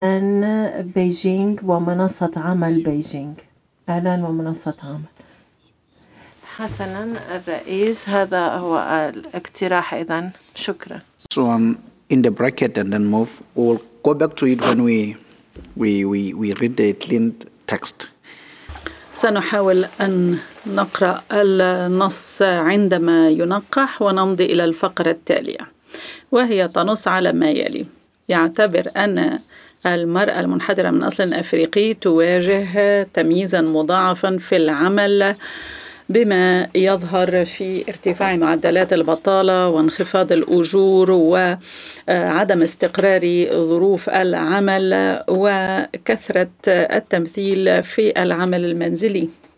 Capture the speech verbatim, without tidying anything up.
بيجينغ ومنصة عمل بيجينغ. إعلان ومنصة عمل. حسناً الرئيس، هذا هو الاقتراح إذن. شكراً. So um, in the bracket and then move. We'll go back to it when we we we, we read the clean text. سنحاول أن نقرأ النص عندما ينقح ونمضي إلى الفقرة التالية، وهي تنص على ما يلي: يعتبر أن المرأة المنحدرة من أصل أفريقي تواجه تمييزا مضاعفا في العمل، بما يظهر في ارتفاع معدلات البطالة وانخفاض الأجور وعدم استقرار ظروف العمل وكثرة التمثيل في العمل المنزلي.